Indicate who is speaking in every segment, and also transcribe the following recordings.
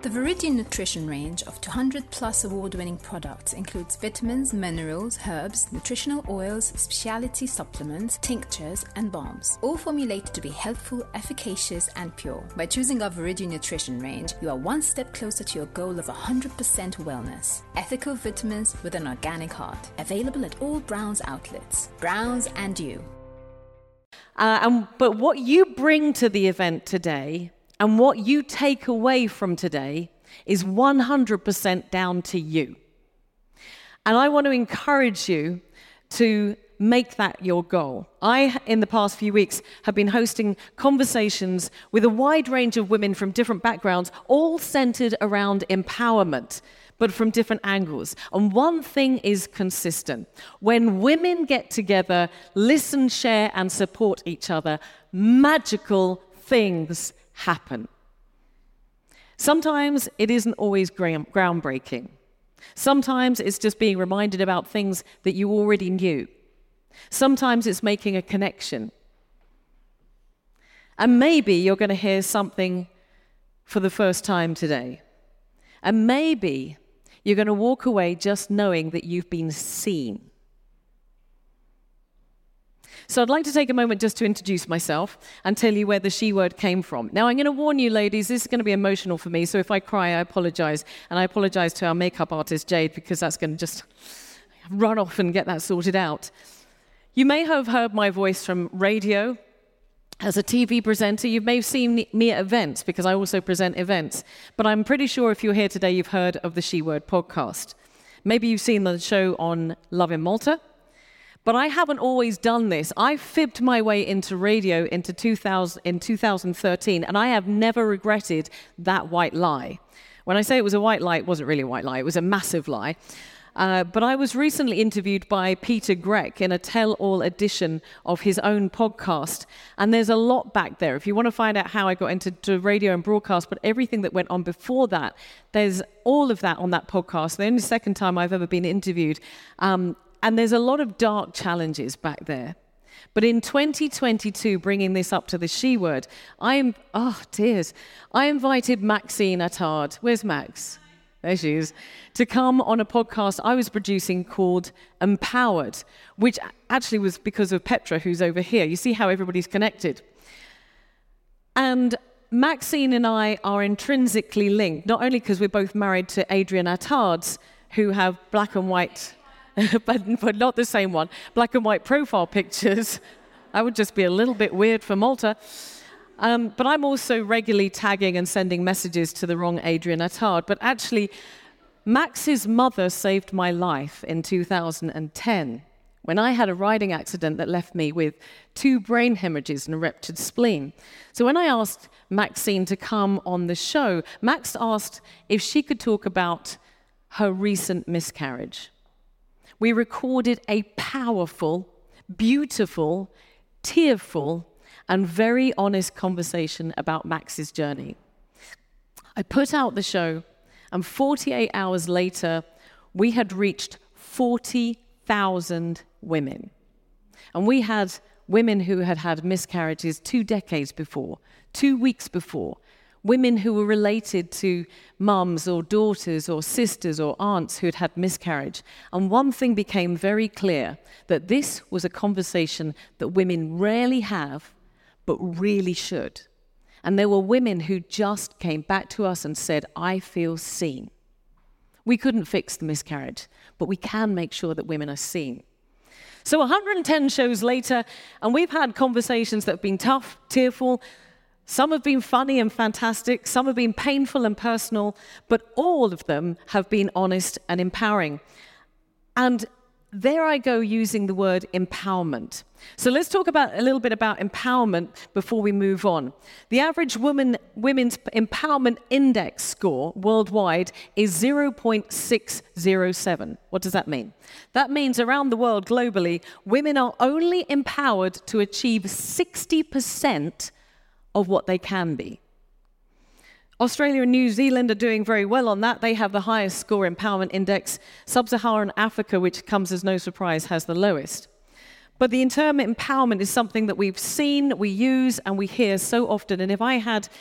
Speaker 1: The Viridian Nutrition range of 200-plus award-winning products includes vitamins, minerals, herbs, nutritional oils, specialty supplements, tinctures, and balms, all formulated to be healthful, efficacious, and pure. By choosing our Viridian Nutrition range, you are one step closer to your goal of 100% wellness. Ethical vitamins with an organic heart. Available at all Browns outlets. Browns and you.
Speaker 2: But what you bring to the event today and what you take away from today is 100% down to you. And I want to encourage you to make that your goal. I, in the past few weeks, have been hosting conversations with a wide range of women from different backgrounds, all centered around empowerment, but from different angles. And one thing is consistent. When women get together, listen, share, and support each other, magical things happen. Sometimes it isn't always groundbreaking. Sometimes it's just being reminded about things that you already knew. Sometimes it's making a connection. And maybe you're going to hear something for the first time today. And maybe you're going to walk away just knowing that you've been seen. So I'd like to take a moment just to introduce myself and tell you where the she word came from. Now, I'm going to warn you, ladies, this is going to be emotional for me, so if I cry, I apologize. And I apologize to our makeup artist, Jade, because that's going to just run off and get that sorted out. You may have heard my voice from radio as a TV presenter. You may have seen me at events, because I also present events. But I'm pretty sure if you're here today, you've heard of the She Word podcast. Maybe you've seen the show on Love in Malta. But I haven't always done this. I fibbed my way into radio in 2013, and I have never regretted that white lie. When I say it was a white lie, it wasn't really a white lie. It was a massive lie. But I was recently interviewed by Peter Grech in a tell-all edition of his own podcast, and there's a lot back there. If you want to find out how I got into radio and broadcast, but everything that went on before that, there's all of that on that podcast. The only second time I've ever been interviewed. And there's a lot of dark challenges back there. But in 2022, bringing this up to the she word, I invited Maxine Attard. Where's Max? There she is. To come on a podcast I was producing called Empowered, which actually was because of Petra, who's over here. You see how everybody's connected. And Maxine and I are intrinsically linked, not only because we're both married to Adrian Attards, who have black and white but not the same one. Black and white profile pictures. That would just be a little bit weird for Malta. But I'm also regularly tagging and sending messages to the wrong Adrian Attard. But actually, Max's mother saved my life in 2010 when I had a riding accident that left me with 2 brain hemorrhages and a ruptured spleen. So when I asked Maxine to come on the show, Max asked if she could talk about her recent miscarriage. We recorded a powerful, beautiful, tearful, and very honest conversation about Max's journey. I put out the show, and 48 hours later, we had reached 40,000 women. And we had women who had had miscarriages 2 decades before, 2 weeks before, women who were related to mums or daughters or sisters or aunts who had had miscarriage. And one thing became very clear, that this was a conversation that women rarely have, but really should. And there were women who just came back to us and said, I feel seen. We couldn't fix the miscarriage, but we can make sure that women are seen. So 110 shows later, and we've had conversations that have been tough, tearful. Some have been funny and fantastic, some have been painful and personal, but all of them have been honest and empowering. And there I go using the word empowerment. So let's talk a little bit about empowerment before we move on. The average women's empowerment index score worldwide is 0.607. What does that mean? That means around the world globally, women are only empowered to achieve 60% of what they can be. Australia and New Zealand are doing very well on that. They have the highest score empowerment index. Sub-Saharan Africa, which comes as no surprise, has the lowest. But the term empowerment is something that we've seen, we use, and we hear so often. And if I had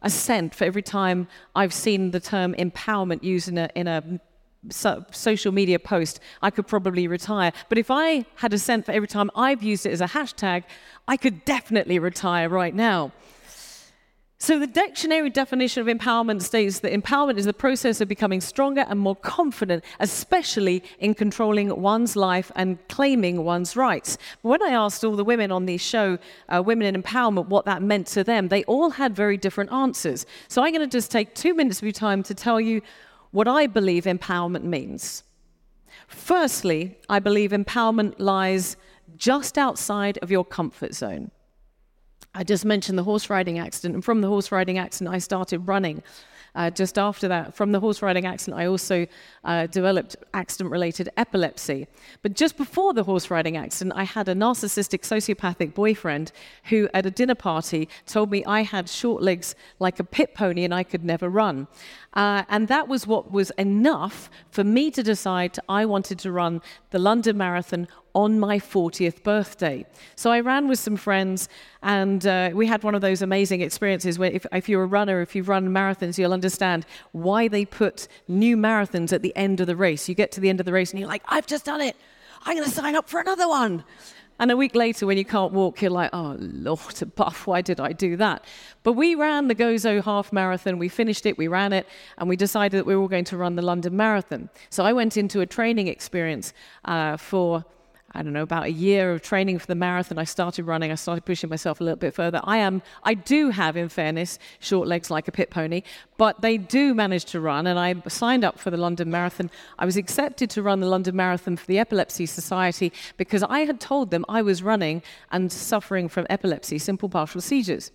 Speaker 2: a cent for every time I've seen the term empowerment used in a social media post, I could probably retire. But if I had a cent for every time I've used it as a hashtag, I could definitely retire right now. So the dictionary definition of empowerment states that empowerment is the process of becoming stronger and more confident, especially in controlling one's life and claiming one's rights. When I asked all the women on the show, Women in Empowerment, what that meant to them, they all had very different answers. So I'm going to just take 2 minutes of your time to tell you what I believe empowerment means. Firstly, I believe empowerment lies just outside of your comfort zone. I just mentioned the horse riding accident, and from the horse riding accident, I started running. Just after that, from the horse riding accident, I also developed accident-related epilepsy. But just before the horse riding accident, I had a narcissistic, sociopathic boyfriend who, at a dinner party, told me I had short legs like a pit pony and I could never run. And that was what was enough for me to decide I wanted to run the London Marathon on my 40th birthday. So I ran with some friends, and we had one of those amazing experiences where if you're a runner, if you've run marathons, you'll understand why they put new marathons at the end of the race. You get to the end of the race and you're like, I've just done it. I'm going to sign up for another one. And a week later, when you can't walk, you're like, oh, Lord above, why did I do that? But we ran the Gozo half marathon. We finished it, we ran it, and we decided that we were all going to run the London Marathon. So I went into a training experience for about a year of training for the marathon. I started running. I started pushing myself a little bit further. I do have, in fairness, short legs like a pit pony, but they do manage to run, and I signed up for the London Marathon. I was accepted to run the London Marathon for the Epilepsy Society because I had told them I was running and suffering from epilepsy, simple partial seizures.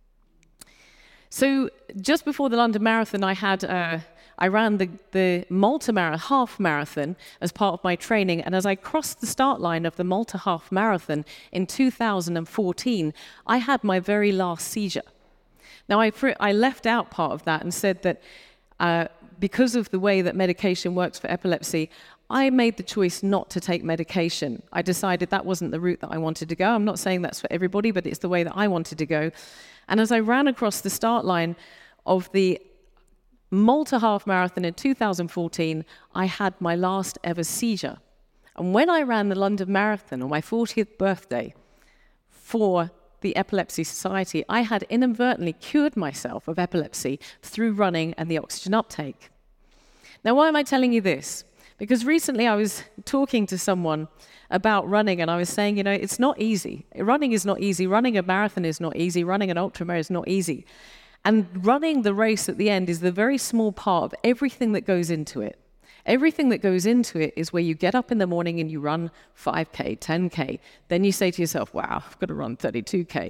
Speaker 2: So just before the London Marathon, I ran the Malta half marathon as part of my training, and as I crossed the start line of the Malta half marathon in 2014, I had my very last seizure. Now, I left out part of that and said that because of the way that medication works for epilepsy, I made the choice not to take medication. I decided that wasn't the route that I wanted to go. I'm not saying that's for everybody, but it's the way that I wanted to go. And as I ran across the start line of the Malta half marathon in 2014, I had my last ever seizure. And when I ran the London Marathon on my 40th birthday for the Epilepsy Society, I had inadvertently cured myself of epilepsy through running and the oxygen uptake. Now, why am I telling you this? Because recently I was talking to someone about running, and I was saying, it's not easy. Running is not easy. Running a marathon is not easy. Running an ultramarathon is not easy. And running the race at the end is the very small part of everything that goes into it. Everything that goes into it is where you get up in the morning and you run 5K, 10K. Then you say to yourself, wow, I've got to run 32K.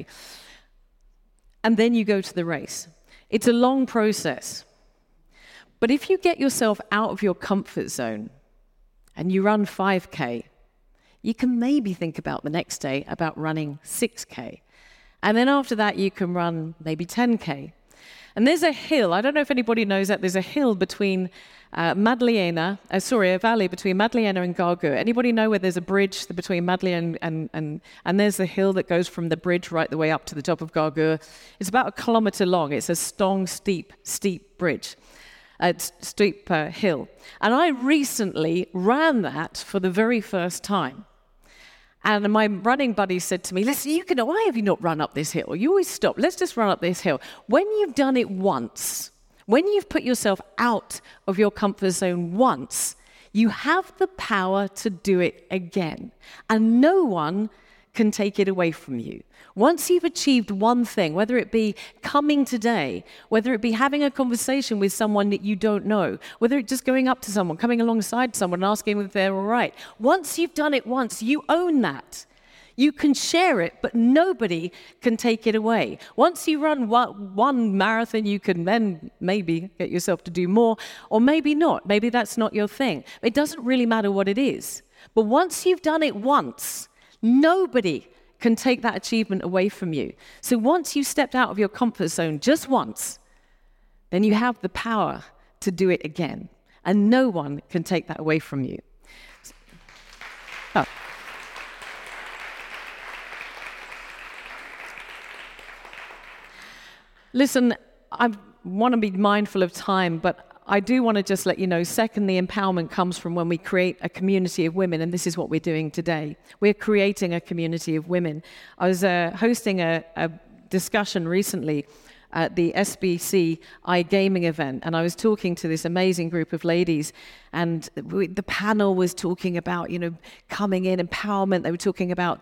Speaker 2: And then you go to the race. It's a long process. But if you get yourself out of your comfort zone and you run 5K, you can maybe think about the next day about running 6K. And then after that, you can run maybe 10K. And there's a hill, I don't know if anybody knows that, there's a hill between a valley between Madliena and Gargur. Anybody know where there's a bridge between Madliena and there's the hill that goes from the bridge right the way up to the top of Gargur? It's about 1 kilometer long. It's a steep bridge. Steep hill. And I recently ran that for the very first time. And my running buddy said to me, listen, why have you not run up this hill? You always stop. Let's just run up this hill. When you've done it once, when you've put yourself out of your comfort zone once, you have the power to do it again. And no one can take it away from you. Once you've achieved one thing, whether it be coming today, whether it be having a conversation with someone that you don't know, whether it's just going up to someone, coming alongside someone and asking if they're all right, once you've done it once, you own that. You can share it, but nobody can take it away. Once you run one marathon, you can then maybe get yourself to do more, or maybe not. Maybe that's not your thing. It doesn't really matter what it is. But once you've done it once, nobody can take that achievement away from you. So once you've stepped out of your comfort zone just once, then you have the power to do it again. And no one can take that away from you. Oh. Listen, I want to be mindful of time, but I do want to just let you know, second, the empowerment comes from when we create a community of women, and this is what we're doing today. We're creating a community of women. I was hosting a discussion recently at the SBC iGaming event, and I was talking to this amazing group of ladies, and the panel was talking about, coming in, empowerment. They were talking about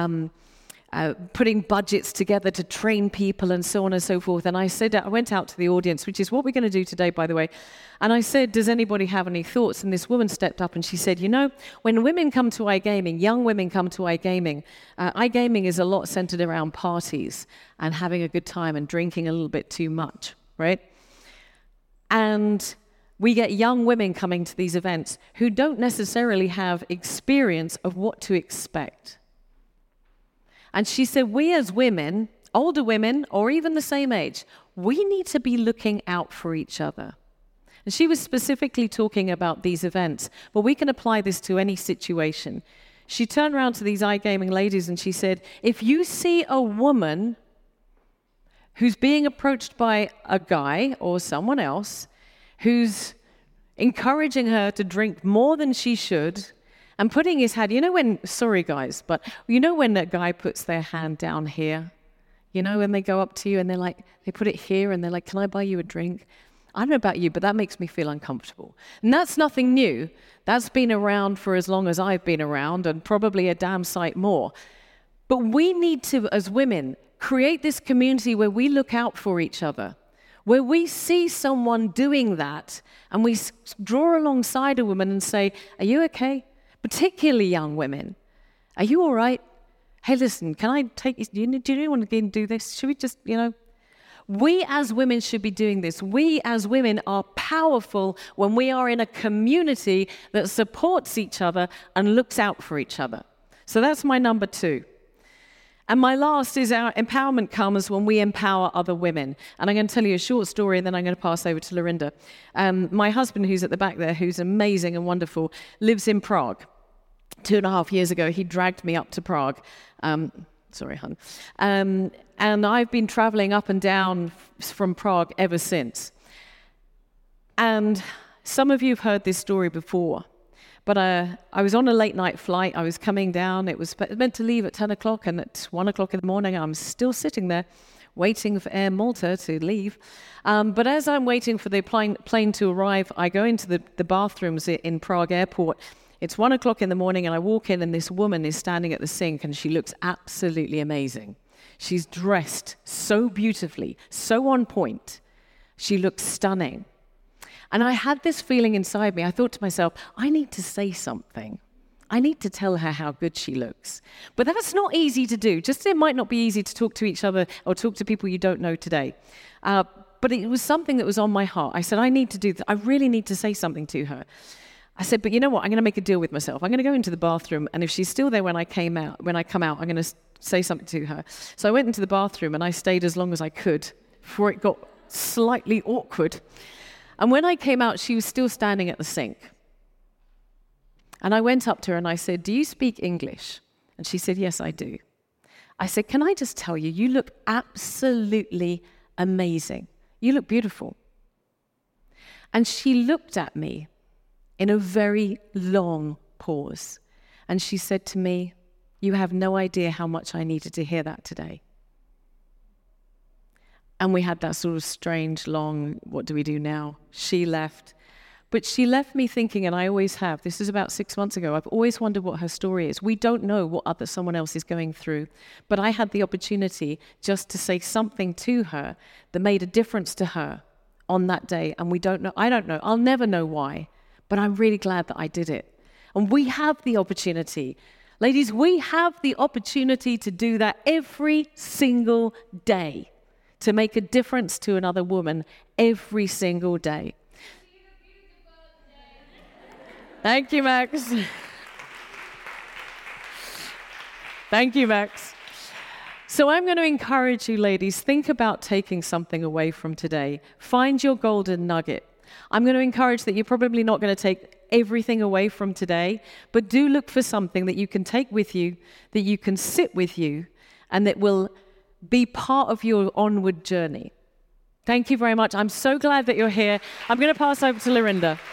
Speaker 2: putting budgets together to train people and so on and so forth. And I went out to the audience, which is what we're going to do today, by the way. And I said, does anybody have any thoughts? And this woman stepped up and she said, when women come to iGaming, young women come to iGaming is a lot centered around parties and having a good time and drinking a little bit too much, right? And we get young women coming to these events who don't necessarily have experience of what to expect. And she said, we as women, older women, or even the same age, we need to be looking out for each other. And she was specifically talking about these events, but we can apply this to any situation. She turned around to these iGaming ladies and she said, if you see a woman who's being approached by a guy or someone else who's encouraging her to drink more than she should, and putting his hand, sorry guys, but when that guy puts their hand down here, when they go up to you and they're like, they put it here and they're like, can I buy you a drink? I don't know about you, but that makes me feel uncomfortable. And that's nothing new. That's been around for as long as I've been around, and probably a damn sight more. But we need to, as women, create this community where we look out for each other, where we see someone doing that and we draw alongside a woman and say, are you okay? Particularly young women. Are you all right? Hey, listen, can I take you? Do you want to do this? Should we just, We as women should be doing this. We as women are powerful when we are in a community that supports each other and looks out for each other. So that's my number 2. And my last is our empowerment comes when we empower other women. And I'm going to tell you a short story, and then I'm going to pass over to Lorinda. My husband, who's at the back there, who's amazing and wonderful, lives in Prague. 2.5 years ago, he dragged me up to Prague. Sorry, hon. And I've been traveling up and down from Prague ever since. And some of you have heard this story before. But I was on a late night flight. I was coming down. It was meant to leave at 10 o'clock, and at 1 o'clock in the morning, I'm still sitting there waiting for Air Malta to leave. But as I'm waiting for the plane to arrive, I go into the bathrooms in Prague Airport. It's 1 o'clock in the morning, and I walk in, and this woman is standing at the sink, and she looks absolutely amazing. She's dressed so beautifully, so on point. She looks stunning. And I had this feeling inside me. I thought to myself, I need to say something. I need to tell her how good she looks. But that's not easy to do. Just it might not be easy to talk to each other or talk to people you don't know today. But it was something that was on my heart. I said, I need to do this. I really need to say something to her. I said, but you know what? I'm going to make a deal with myself. I'm going to go into the bathroom, and if she's still there when I come out, I'm going to say something to her. So I went into the bathroom, and I stayed as long as I could before it got slightly awkward. And when I came out, she was still standing at the sink. And I went up to her and I said, do you speak English? And she said, yes, I do. I said, can I just tell you, you look absolutely amazing. You look beautiful. And she looked at me in a very long pause. And she said to me, you have no idea how much I needed to hear that today. And we had that sort of strange, long, what do we do now? She left. But she left me thinking, and I always have, this is about 6 months ago, I've always wondered what her story is. We don't know what someone else is going through. But I had the opportunity just to say something to her that made a difference to her on that day. And I don't know, I'll never know why. But I'm really glad that I did it. And we have the opportunity. Ladies, we have the opportunity to do that every single day, to make a difference to another woman every single day. Thank you, Max. Thank you, Max. So I'm going to encourage you, ladies, think about taking something away from today. Find your golden nugget. I'm going to encourage that you're probably not going to take everything away from today, but do look for something that you can take with you, that you can sit with you, and that will be part of your onward journey. Thank you very much. I'm so glad that you're here. I'm going to pass over to Lorinda.